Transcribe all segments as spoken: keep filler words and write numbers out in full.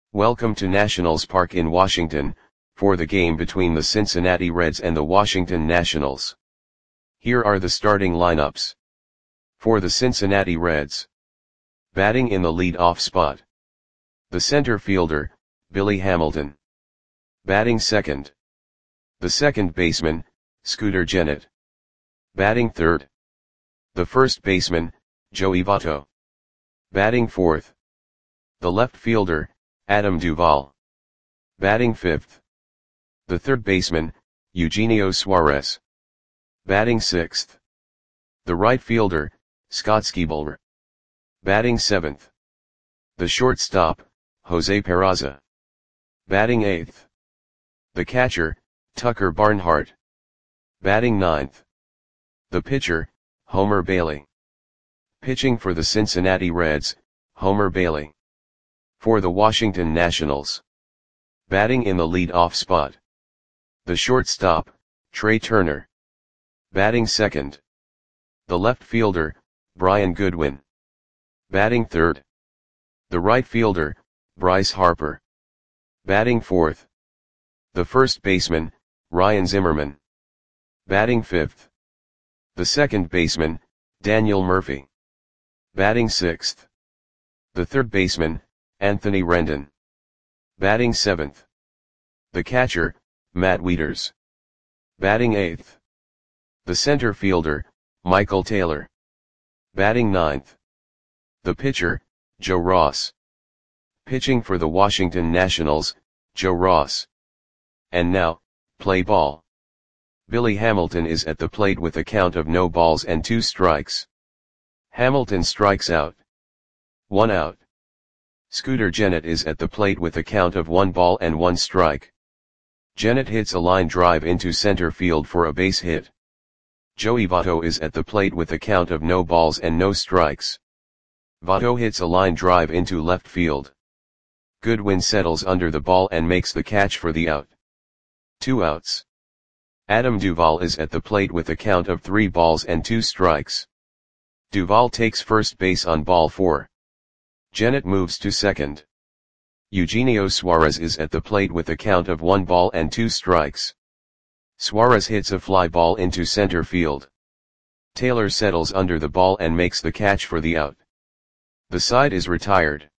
Welcome to Nationals Park in Washington, for the game between the Cincinnati Reds and the Washington Nationals. Here are the starting lineups. For the Cincinnati Reds. Batting in the lead-off spot. The center fielder, Billy Hamilton. Batting second. The second baseman, Scooter Gennett. Batting third. The first baseman, Joey Votto. Batting fourth. The left fielder, Adam Duvall. Batting fifth. The third baseman, Eugenio Suarez. Batting sixth. The right fielder, Scott Skiebler. Batting seventh. The shortstop, Jose Peraza. Batting eighth. The catcher, Tucker Barnhart. Batting ninth. The pitcher, Homer Bailey. Pitching for the Cincinnati Reds, Homer Bailey. For the Washington Nationals. Batting in the lead-off spot. The shortstop, Trey Turner. Batting second. The left fielder, Brian Goodwin. Batting third. The right fielder, Bryce Harper. Batting fourth. The first baseman, Ryan Zimmerman. Batting fifth. The second baseman, Daniel Murphy. Batting sixth. The third baseman, Anthony Rendon. Batting seventh. The catcher, Matt Wieters. Batting eighth. The center fielder, Michael Taylor. Batting ninth. The pitcher, Joe Ross. Pitching for the Washington Nationals, Joe Ross. And now, play ball. Billy Hamilton is at the plate with a count of no balls and two strikes. Hamilton strikes out. One out. Scooter Gennett is at the plate with a count of one ball and one strike. Gennett hits a line drive into center field for a base hit. Joey Votto is at the plate with a count of no balls and no strikes. Votto hits a line drive into left field. Goodwin settles under the ball and makes the catch for the out. Two outs. Adam Duvall is at the plate with a count of three balls and two strikes. Duvall takes first base on ball four. Gennett moves to second. Eugenio Suarez is at the plate with a count of one ball and two strikes. Suarez hits a fly ball into center field. Taylor settles under the ball and makes the catch for the out. The side is retired.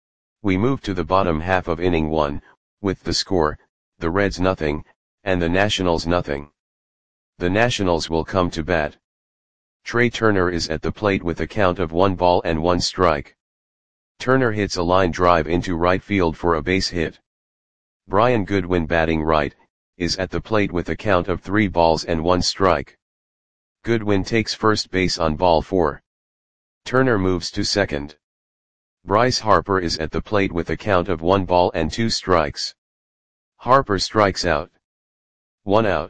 We move to the bottom half of inning one, with the score, the Reds nothing, and the Nationals nothing. The Nationals will come to bat. Trey Turner is at the plate with a count of one ball and one strike. Turner hits a line drive into right field for a base hit. Brian Goodwin, batting right, is at the plate with a count of three balls and one strike. Goodwin takes first base on ball four. Turner moves to second. Bryce Harper is at the plate with a count of one ball and two strikes. Harper strikes out. One out.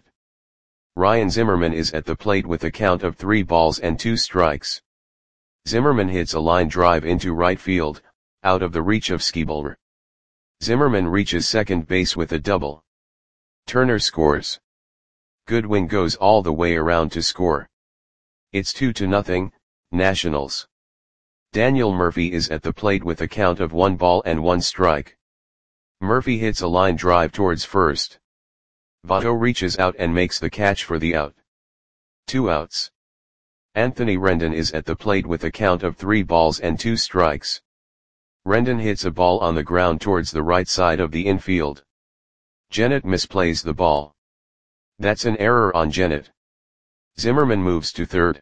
Ryan Zimmerman is at the plate with a count of three balls and two strikes. Zimmerman hits a line drive into right field, out of the reach of Skiebler. Zimmerman reaches second base with a double. Turner scores. Goodwin goes all the way around to score. It's two to nothing, Nationals. Daniel Murphy is at the plate with a count of one ball and one strike. Murphy hits a line drive towards first. Votto reaches out and makes the catch for the out. Two outs. Anthony Rendon is at the plate with a count of three balls and two strikes. Rendon hits a ball on the ground towards the right side of the infield. Gennett misplays the ball. That's an error on Gennett. Zimmerman moves to third.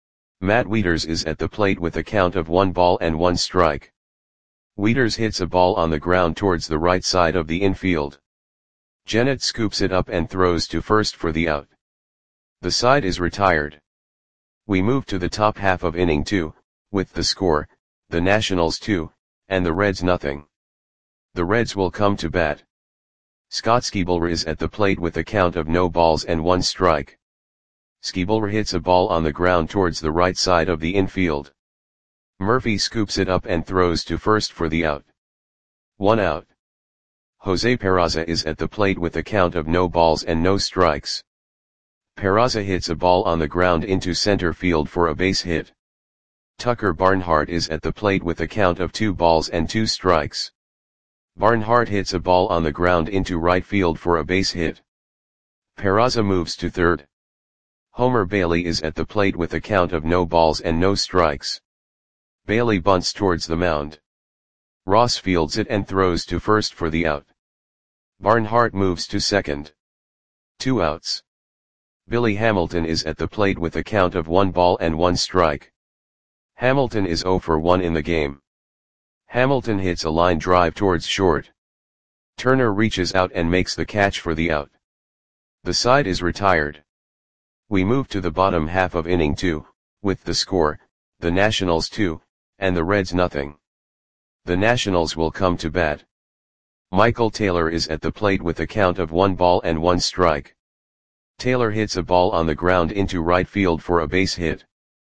Matt Wieters is at the plate with a count of one ball and one strike. Wieters hits a ball on the ground towards the right side of the infield. Gennett scoops it up and throws to first for the out. The side is retired. We move to the top half of inning two, with the score, the Nationals two, and the Reds nothing. The Reds will come to bat. Scott Skiebler is at the plate with a count of no balls and one strike. Skiebler hits a ball on the ground towards the right side of the infield. Murphy scoops it up and throws to first for the out. One out. Jose Peraza is at the plate with a count of no balls and no strikes. Peraza hits a ball on the ground into center field for a base hit. Tucker Barnhart is at the plate with a count of two balls and two strikes. Barnhart hits a ball on the ground into right field for a base hit. Peraza moves to third. Homer Bailey is at the plate with a count of no balls and no strikes. Bailey bunts towards the mound. Ross fields it and throws to first for the out. Barnhart moves to second. Two outs. Billy Hamilton is at the plate with a count of one ball and one strike. Hamilton is oh for one in the game. Hamilton hits a line drive towards short. Turner reaches out and makes the catch for the out. The side is retired. We move to the bottom half of inning two, with the score, the Nationals two, and the Reds nothing. The Nationals will come to bat. Michael Taylor is at the plate with a count of one ball and one strike. Taylor hits a ball on the ground into right field for a base hit.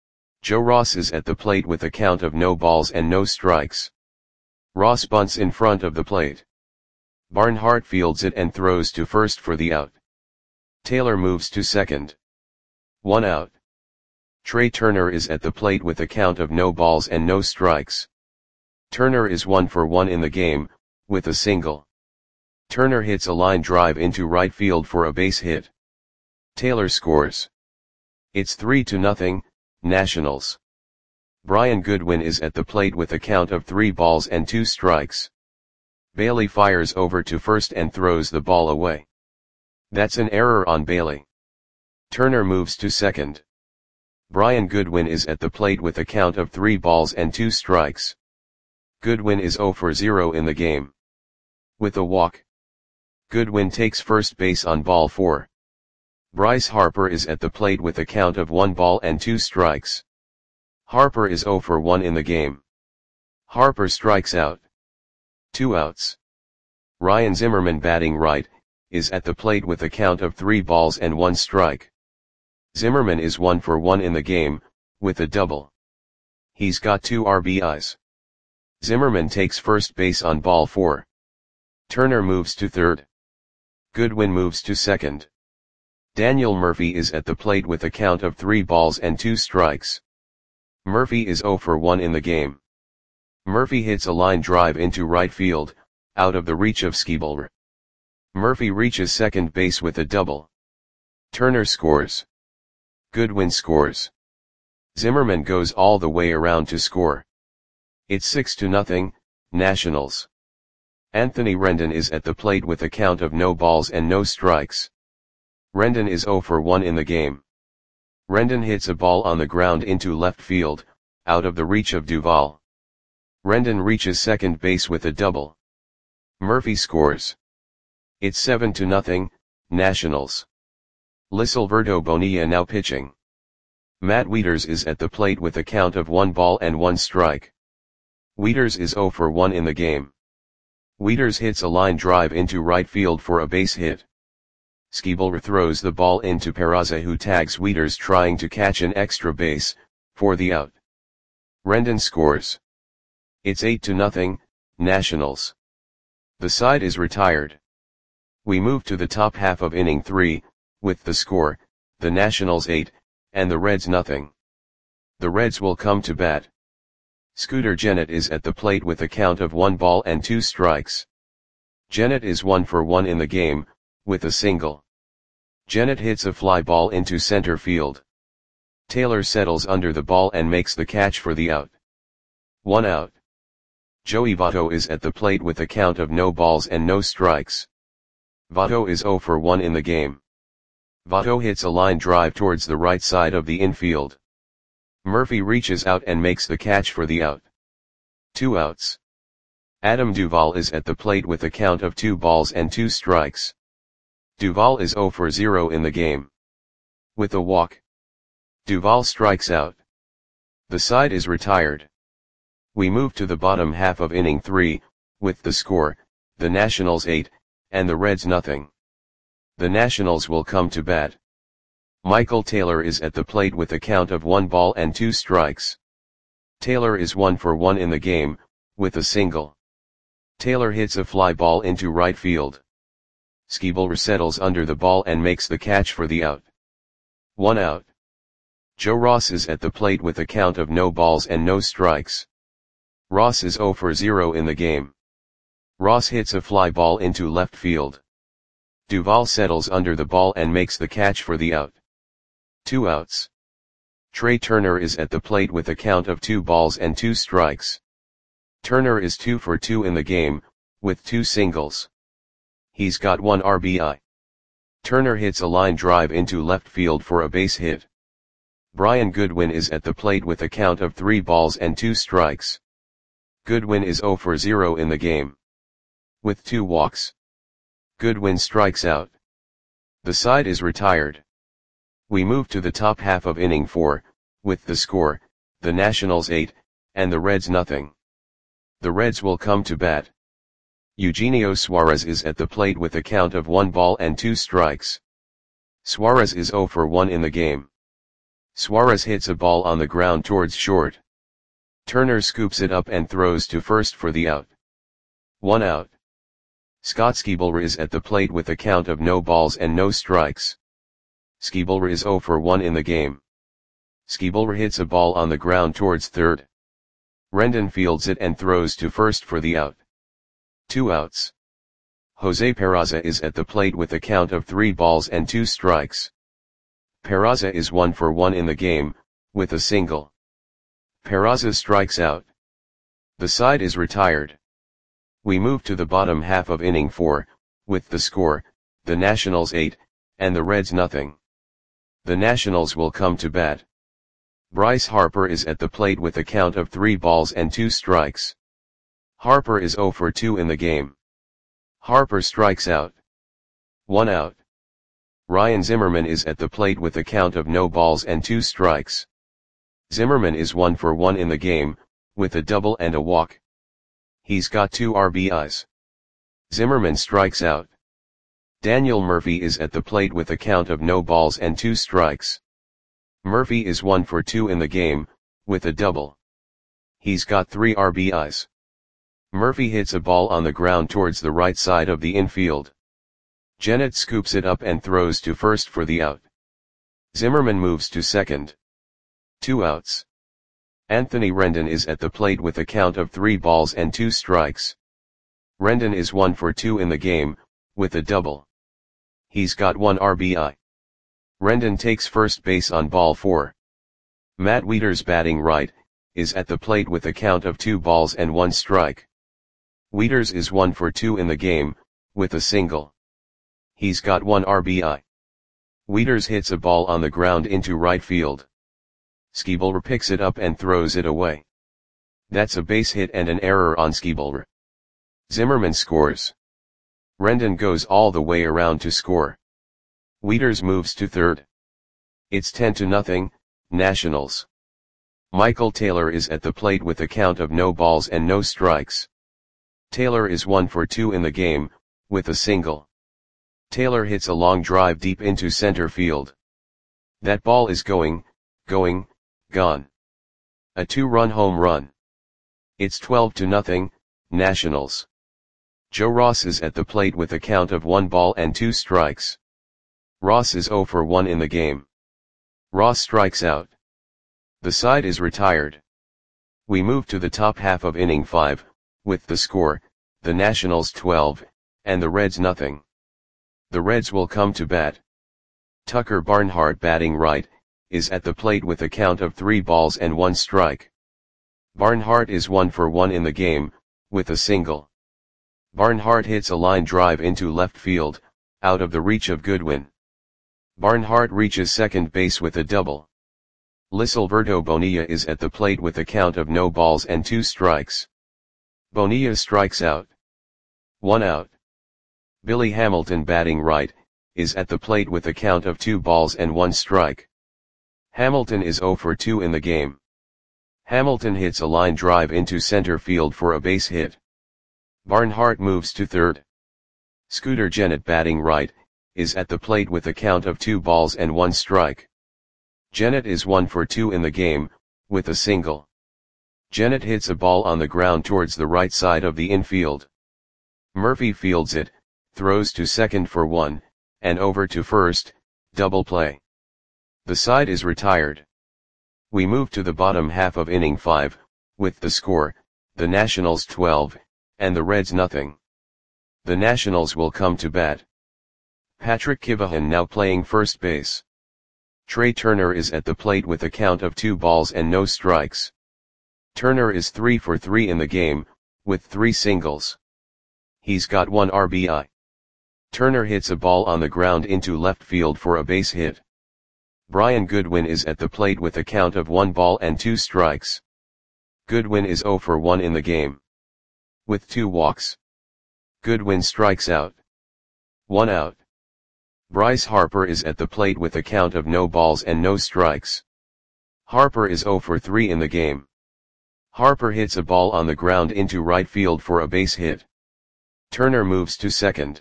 Joe Ross is at the plate with a count of no balls and no strikes. Ross bunts in front of the plate. Barnhart fields it and throws to first for the out. Taylor moves to second. One out. Trey Turner is at the plate with a count of no balls and no strikes. Turner is one for one in the game, with a single. Turner hits a line drive into right field for a base hit. Taylor scores. It's three to nothing, Nationals. Brian Goodwin is at the plate with a count of three balls and two strikes. Bailey fires over to first and throws the ball away. That's an error on Bailey. Turner moves to second. Brian Goodwin is at the plate with a count of three balls and two strikes. Goodwin is oh for zero in the game. With a walk. Goodwin takes first base on ball four. Bryce Harper is at the plate with a count of one ball and two strikes. Harper is oh for one in the game. Harper strikes out. Two outs. Ryan Zimmerman, batting right, is at the plate with a count of three balls and one strike. Zimmerman is one for one in the game, with a double. He's got two R B Is. Zimmerman takes first base on ball four. Turner moves to third. Goodwin moves to second. Daniel Murphy is at the plate with a count of three balls and two strikes. Murphy is oh for one in the game. Murphy hits a line drive into right field, out of the reach of Skibel. Murphy reaches second base with a double. Turner scores. Goodwin scores. Zimmerman goes all the way around to score. It's six to nothing, Nationals. Anthony Rendon is at the plate with a count of no balls and no strikes. Rendon is oh for one in the game. Rendon hits a ball on the ground into left field, out of the reach of Duvall. Rendon reaches second base with a double. Murphy scores. It's seven to nothing, Nationals. Lisilverto Bonilla now pitching. Matt Wieters is at the plate with a count of one ball and one strike. Wieters is oh for one in the game. Wieters hits a line drive into right field for a base hit. Skibel throws the ball into Peraza, who tags Wieters trying to catch an extra base, for the out. Rendon scores. It's eight to nothing, Nationals. The side is retired. We move to the top half of inning three, with the score, the Nationals eight, and the Reds nothing. The Reds will come to bat. Scooter Gennett is at the plate with a count of one ball and two strikes. Gennett is one for one in the game, with a single. Gennett hits a fly ball into center field. Taylor settles under the ball and makes the catch for the out. One out. Joey Votto is at the plate with a count of no balls and no strikes. Votto is oh for one in the game. Votto hits a line drive towards the right side of the infield. Murphy reaches out and makes the catch for the out. Two outs. Adam Duvall is at the plate with a count of two balls and two strikes. Duvall is oh for zero in the game. With a walk. Duvall strikes out. The side is retired. We move to the bottom half of inning three, with the score, the Nationals eight, and the Reds nothing. The Nationals will come to bat. Michael Taylor is at the plate with a count of one ball and two strikes. Taylor is one for one in the game, with a single. Taylor hits a fly ball into right field. Skibel settles under the ball and makes the catch for the out. One out. Joe Ross is at the plate with a count of no balls and no strikes. Ross is oh for zero in the game. Ross hits a fly ball into left field. Duvall settles under the ball and makes the catch for the out. Two outs. Trey Turner is at the plate with a count of two balls and two strikes. Turner is two for two in the game, with two singles. He's got one R B I. Turner hits a line drive into left field for a base hit. Brian Goodwin is at the plate with a count of three balls and two strikes. Goodwin is zero for zero in the game. With two walks. Goodwin strikes out. The side is retired. We move to the top half of inning four, with the score, the Nationals eight, and the Reds nothing. The Reds will come to bat. Eugenio Suarez is at the plate with a count of one ball and two strikes. Suarez is zero for one in the game. Suarez hits a ball on the ground towards short. Turner scoops it up and throws to first for the out. One out. Scott Schebler is at the plate with a count of no balls and no strikes. Schebler is zero for one in the game. Schebler hits a ball on the ground towards third. Rendon fields it and throws to first for the out. Two outs. Jose Peraza is at the plate with a count of three balls and two strikes. Peraza is one for one in the game, with a single. Peraza strikes out. The side is retired. We move to the bottom half of inning four, with the score, the Nationals eight, and the Reds nothing. The Nationals will come to bat. Bryce Harper is at the plate with a count of three balls and two strikes. Harper is zero for two in the game. Harper strikes out. One out. Ryan Zimmerman is at the plate with a count of no balls and two strikes. Zimmerman is one for one in the game, with a double and a walk. He's got two R B Is. Zimmerman strikes out. Daniel Murphy is at the plate with a count of no balls and two strikes. Murphy is one for two in the game, with a double. He's got three R B Is. Murphy hits a ball on the ground towards the right side of the infield. Jennett scoops it up and throws to first for the out. Zimmerman moves to second. Two outs. Anthony Rendon is at the plate with a count of three balls and two strikes. Rendon is one for two in the game, with a double. He's got one R B I. Rendon takes first base on ball four. Matt Wieters, batting right, is at the plate with a count of two balls and one strike. Wieters is one for two in the game, with a single. He's got one R B I. Wieters hits a ball on the ground into right field. Schebler picks it up and throws it away. That's a base hit and an error on Schebler. Zimmerman scores. Rendon goes all the way around to score. Wieters moves to third. It's ten to nothing, Nationals. Michael Taylor is at the plate with a count of no balls and no strikes. Taylor is one for two in the game, with a single. Taylor hits a long drive deep into center field. That ball is going, going, gone. A two-run home run. It's twelve to nothing, Nationals. Joe Ross is at the plate with a count of one ball and two strikes. Ross is zero for one in the game. Ross strikes out. The side is retired. We move to the top half of inning five, with the score, the Nationals twelve, and the Reds nothing. The Reds will come to bat. Bryce Harper is at the plate with a count of three balls and two strikes. Harper is zero for two in the game. Harper strikes out. The side is retired. We move to the top half of inning five, with the score, the Nationals twelve, and the Reds nothing. The Nationals twelve, and the Reds nothing. The Reds will come to bat. Tucker Barnhart, batting right, is at the plate with a count of three balls and one strike. Barnhart is one for one in the game, with a single. Barnhart hits a line drive into left field, out of the reach of Goodwin. Barnhart reaches second base with a double. Lisalverto Bonilla is at the plate with a count of no balls and two strikes. Bonilla strikes out. One out. Billy Hamilton, batting right, is at the plate with a count of two balls and one strike. Hamilton is zero for two in the game. Hamilton hits a line drive into center field for a base hit. Barnhart moves to third. Scooter Gennett, batting right, is at the plate with a count of two balls and one strike. Gennett is one for two in the game, with a single. Gennett hits a ball on the ground towards the right side of the infield. Murphy fields it, throws to second for one, and over to first, double play. The side is retired. We move to the bottom half of inning five, with the score, the Nationals twelve, and the Reds nothing. The Nationals will come to bat. Patrick Kivahan now playing first base. Trey Turner is at the plate with a count of two balls and no strikes. Turner is three for three in the game, with three singles. He's got one R B I. Turner hits a ball on the ground into left field for a base hit. Brian Goodwin is at the plate with a count of one ball and two strikes. Goodwin is zero for one in the game, with two walks. Goodwin strikes out. One out. Bryce Harper is at the plate with a count of no balls and no strikes. Harper is zero for three in the game. Harper hits a ball on the ground into right field for a base hit. Turner moves to second.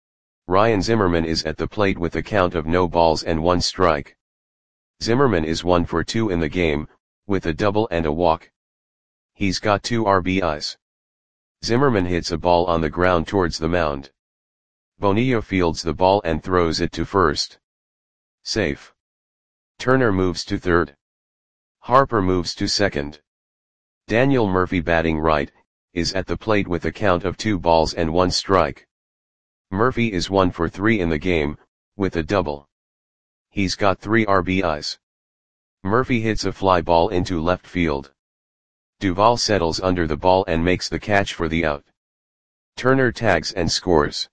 Ryan Zimmerman is at the plate with a count of no balls and one strike. Zimmerman is one for two in the game, with a double and a walk. He's got two R B Is. Zimmerman hits a ball on the ground towards the mound. Bonilla fields the ball and throws it to first. Safe. Turner moves to third. Harper moves to second. Daniel Murphy, batting right, is at the plate with a count of two balls and one strike. Murphy is one for three in the game, with a double. He's got three R B Is. Murphy hits a fly ball into left field. Duvall settles under the ball and makes the catch for the out. Turner tags and scores.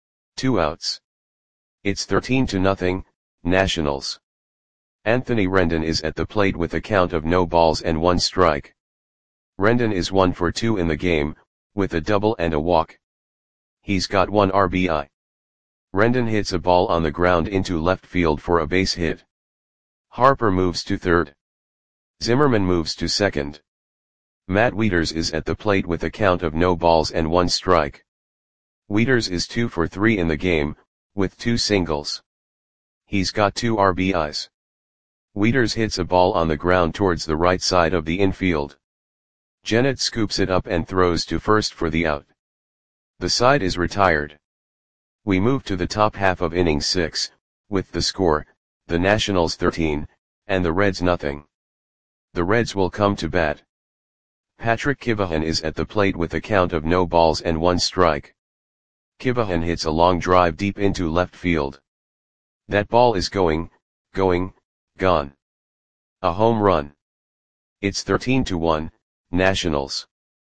Two outs. It's thirteen to nothing, Nationals. Anthony Rendon is at the plate with a count of no balls and one strike. Rendon is one for two in the game, with a double and a walk. He's got one R B I. Rendon hits a ball on the ground into left field for a base hit. Harper moves to third. Zimmerman moves to second. Matt Wieters is at the plate with a count of no balls and one strike. Wieters is two for three in the game, with two singles. He's got two R B Is. Wieters hits a ball on the ground towards the right side of the infield. Jennett scoops it up and throws to first for the out. The side is retired. We move to the top half of inning six, with the score, the Nationals thirteen, and the Reds nothing. The Reds will come to bat. Patrick Kivahan is at the plate with a count of no balls and one strike. Kivahan hits a long drive deep into left field. That ball is going, going, gone. A home run. It's thirteen to one, Nationals.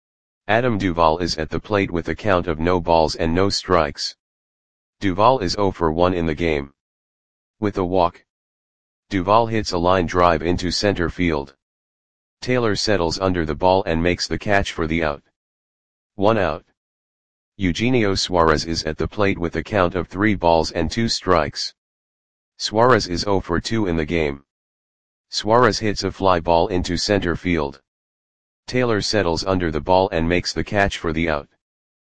Adam Duvall is at the plate with a count of no balls and no strikes. Duvall is zero for one in the game, with a walk. Duvall hits a line drive into center field. Taylor settles under the ball and makes the catch for the out. One out. Eugenio Suarez is at the plate with a count of three balls and two strikes. Suarez is zero for two in the game. Suarez hits a fly ball into center field. Taylor settles under the ball and makes the catch for the out.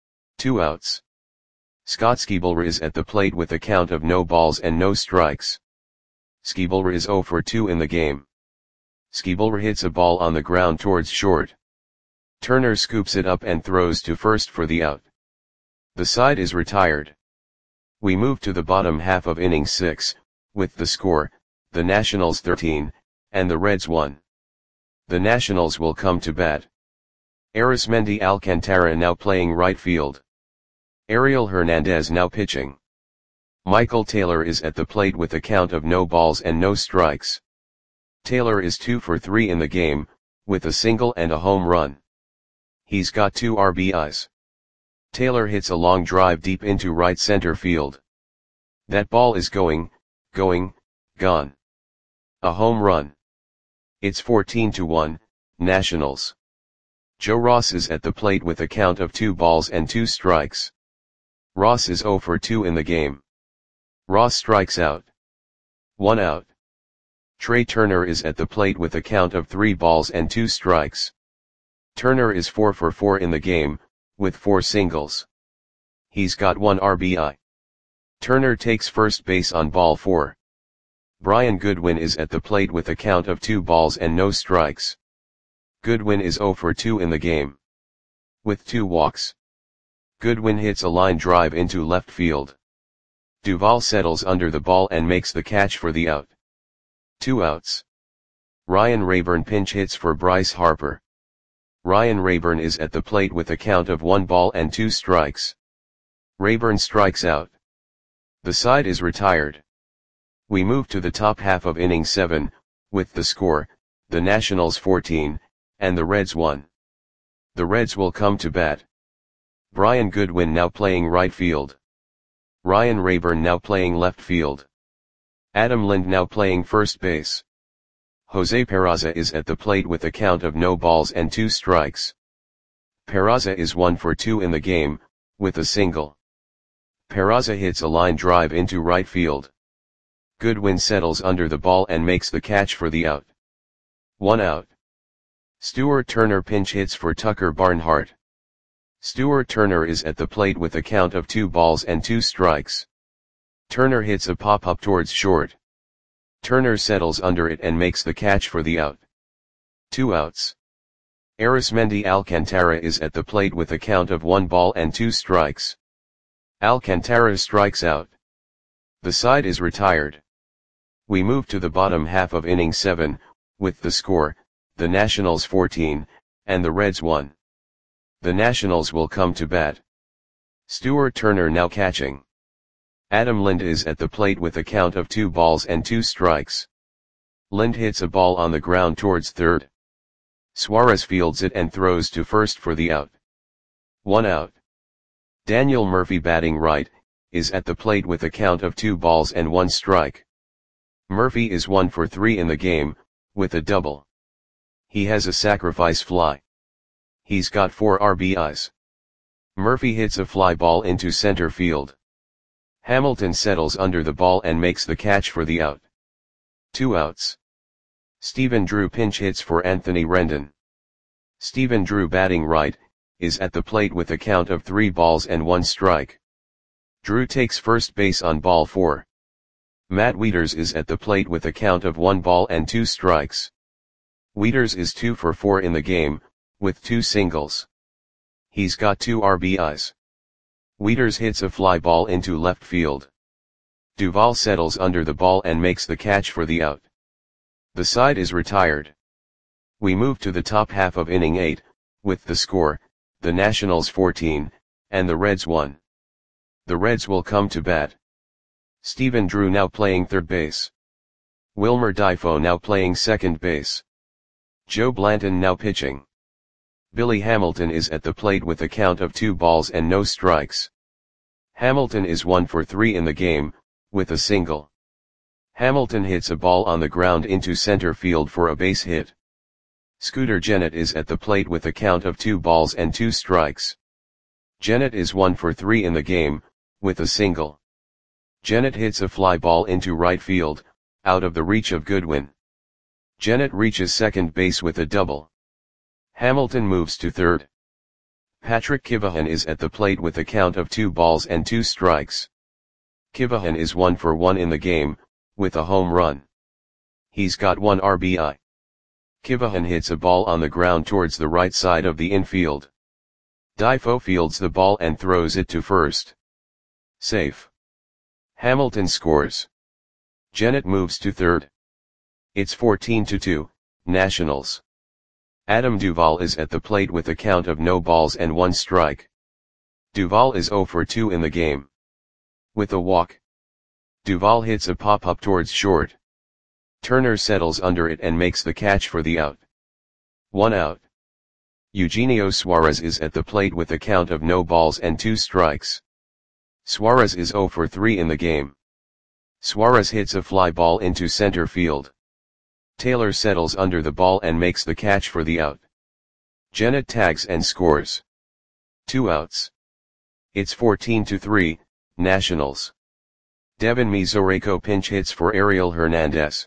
Two outs. Scott Skiebler is at the plate with a count of no balls and no strikes. Skiebler is zero for two in the game. Skiebler hits a ball on the ground towards short. Turner scoops it up and throws to first for the out. The side is retired. We move to the bottom half of inning six, with the score, the Nationals thirteen, and the Reds one. The Nationals will come to bat. Arismendi Alcantara now playing right field. Ariel Hernandez now pitching. Michael Taylor is at the plate with a count of no balls and no strikes. Taylor is two for three in the game, with a single and a home run. He's got two R B Is. Taylor hits a long drive deep into right center field. That ball is going, going, gone. A home run. It's fourteen to one, Nationals. Joe Ross is at the plate with a count of two balls and two strikes. Ross is zero for two in the game. Ross strikes out. One out. Trey Turner is at the plate with a count of three balls and two strikes. Turner is four for four in the game, with four singles. He's got one R B I. Turner takes first base on ball four. Brian Goodwin is at the plate with a count of two balls and no strikes. Goodwin is zero for two in the game, with two walks. Goodwin hits a line drive into left field. Duvall settles under the ball and makes the catch for the out. Two outs. Ryan Rayburn pinch hits for Bryce Harper. Ryan Rayburn is at the plate with a count of one ball and two strikes. Rayburn strikes out. The side is retired. We move to the top half of inning seven, with the score, the Nationals fourteen, and the Reds one. The Reds will come to bat. Brian Goodwin now playing right field. Ryan Rayburn now playing left field. Adam Lind now playing first base. Jose Peraza is at the plate with a count of no balls and two strikes. Peraza is one for two in the game, with a single. Peraza hits a line drive into right field. Goodwin settles under the ball and makes the catch for the out. One out. Stuart Turner pinch hits for Tucker Barnhart. Stuart Turner is at the plate with a count of two balls and two strikes. Turner hits a pop-up towards short. Turner settles under it and makes the catch for the out. Two outs. Arismendi Alcantara is at the plate with a count of one ball and two strikes. Alcantara strikes out. The side is retired. We move to the bottom half of inning seven, with the score, the Nationals fourteen, and the Reds one. The Nationals will come to bat. Stuart Turner now catching. Adam Lind is at the plate with a count of two balls and two strikes. Lind hits a ball on the ground towards third. Suarez fields it and throws to first for the out. One out. Daniel Murphy batting right, is at the plate with a count of two balls and one strike. Murphy is one for three in the game, with a double. He has a sacrifice fly. He's got four R B Is. Murphy hits a fly ball into center field. Hamilton settles under the ball and makes the catch for the out. Two outs. Stephen Drew pinch hits for Anthony Rendon. Stephen Drew batting right, is at the plate with a count of three balls and one strike. Drew takes first base on ball four. Matt Wieters is at the plate with a count of one ball and two strikes. Wieters is two for four in the game, with two singles. He's got two R B Is. Wieters hits a fly ball into left field. Duvall settles under the ball and makes the catch for the out. The side is retired. We move to the top half of inning eight, with the score, the Nationals fourteen, and the Reds one. The Reds will come to bat. Stephen Drew now playing third base. Wilmer Difo now playing second base. Joe Blanton now pitching. Billy Hamilton is at the plate with a count of two balls and no strikes. Hamilton is one for three in the game, with a single. Hamilton hits a ball on the ground into center field for a base hit. Scooter Gennett is at the plate with a count of two balls and two strikes. Gennett is one for three in the game, with a single. Gennett hits a fly ball into right field, out of the reach of Goodwin. Gennett reaches second base with a double. Hamilton moves to third. Patrick Kivahan is at the plate with a count of two balls and two strikes. Kivahan is one for one in the game, with a home run. He's got one R B I. Kivahan hits a ball on the ground towards the right side of the infield. Difo fields the ball and throws it to first. Safe. Hamilton scores. Gennett moves to third. It's fourteen to two, Nationals. Adam Duvall is at the plate with a count of no balls and one strike. Duvall is zero for two in the game. With a walk. Duvall hits a pop-up towards short. Turner settles under it and makes the catch for the out. One out. Eugenio Suarez is at the plate with a count of no balls and two strikes. Suarez is zero for three in the game. Suarez hits a fly ball into center field. Taylor settles under the ball and makes the catch for the out. Gennett tags and scores. Two outs. It's fourteen to three, Nationals. Devin Mesoraco pinch hits for Ariel Hernandez.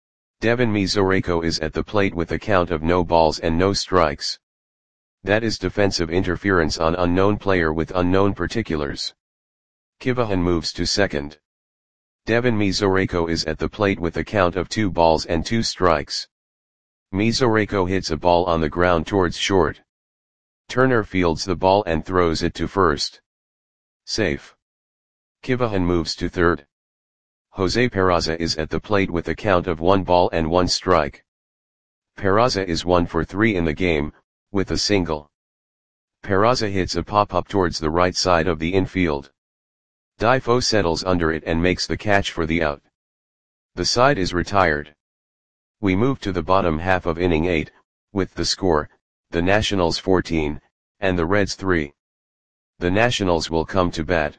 Devin Mesoraco is at the plate with a count of no balls and no strikes. That is defensive interference on unknown player with unknown particulars. Kivahan moves to second. Devin Mesoraco is at the plate with a count of two balls and two strikes. Mesoraco hits a ball on the ground towards short. Turner fields the ball and throws it to first. Safe. Kivahan moves to third. Jose Peraza is at the plate with a count of one ball and one strike. Peraza is one for three in the game, with a single. Peraza hits a pop-up towards the right side of the infield. Difo settles under it and makes the catch for the out. The side is retired. We move to the bottom half of inning eight, with the score, the Nationals fourteen, and the Reds three. The Nationals will come to bat.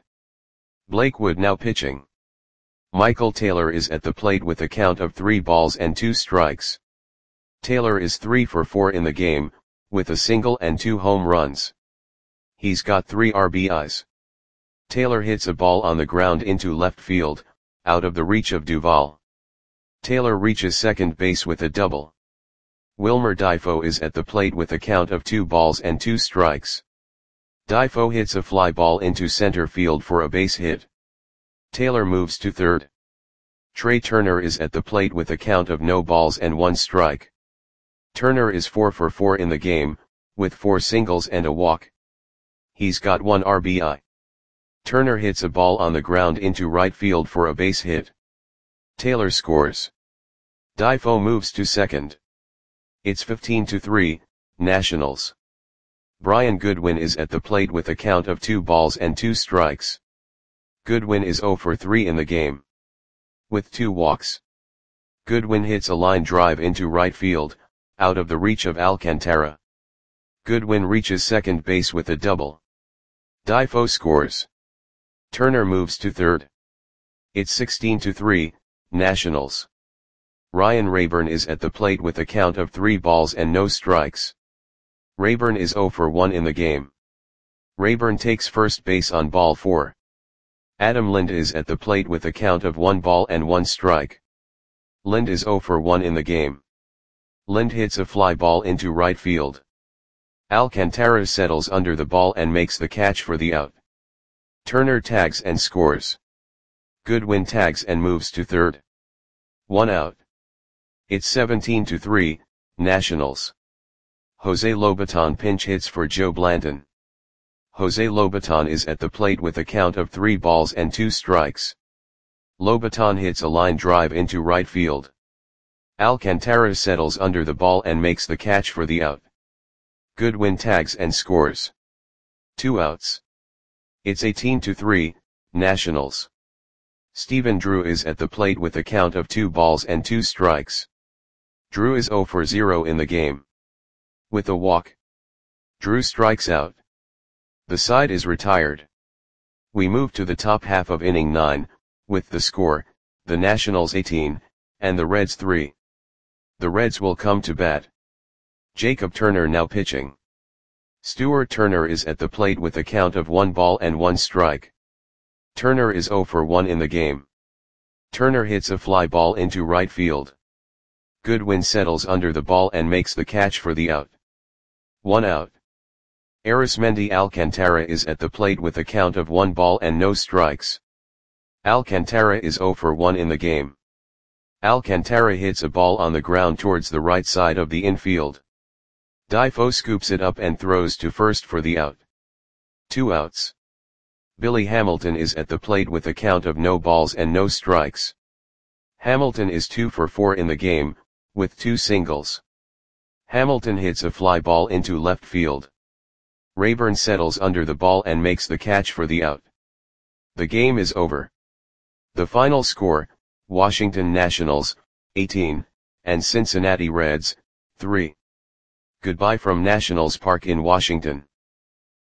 Blake Wood now pitching. Michael Taylor is at the plate with a count of three balls and two strikes. Taylor is three for four in the game, with a single and two home runs. He's got three R B Is. Taylor hits a ball on the ground into left field, out of the reach of Duvall. Taylor reaches second base with a double. Wilmer Difo is at the plate with a count of two balls and two strikes. Difo hits a fly ball into center field for a base hit. Taylor moves to third. Trey Turner is at the plate with a count of no balls and one strike. Turner is four for four in the game, with four singles and a walk. He's got one R B I. Turner hits a ball on the ground into right field for a base hit. Taylor scores. Difo moves to second. It's fifteen to three, Nationals. Brian Goodwin is at the plate with a count of two balls and two strikes. Goodwin is zero for three in the game, with two walks. Goodwin hits a line drive into right field, out of the reach of Alcantara. Goodwin reaches second base with a double. Difo scores. Turner moves to third. It's sixteen to three, Nationals. Ryan Rayburn is at the plate with a count of three balls and no strikes. Rayburn is zero for one in the game. Rayburn takes first base on ball four. Adam Lind is at the plate with a count of one ball and one strike. Lind is zero for one in the game. Lind hits a fly ball into right field. Alcantara settles under the ball and makes the catch for the out. Turner tags and scores. Goodwin tags and moves to third. One out. It's seventeen to three, Nationals. Jose Lobaton pinch hits for Joe Blanton. Jose Lobaton is at the plate with a count of three balls and two strikes. Lobaton hits a line drive into right field. Alcantara settles under the ball and makes the catch for the out. Goodwin tags and scores. Two outs. It's eighteen to three, Nationals. Stephen Drew is at the plate with a count of two balls and two strikes. Drew is zero for zero in the game, with a walk. Drew strikes out. The side is retired. We move to the top half of inning nine, with the score, the Nationals eighteen, and the Reds three. The Reds will come to bat. Jacob Turner now pitching. Stuart Turner is at the plate with a count of one ball and one strike. Turner is zero for one in the game. Turner hits a fly ball into right field. Goodwin settles under the ball and makes the catch for the out. One out. Arismendi Alcantara is at the plate with a count of one ball and no strikes. Alcantara is zero for one in the game. Alcantara hits a ball on the ground towards the right side of the infield. Difo scoops it up and throws to first for the out. Two outs. Billy Hamilton is at the plate with a count of no balls and no strikes. Hamilton is two for four in the game, with two singles. Hamilton hits a fly ball into left field. Rayburn settles under the ball and makes the catch for the out. The game is over. The final score, Washington Nationals, eighteen, and Cincinnati Reds, three. Goodbye from Nationals Park in Washington.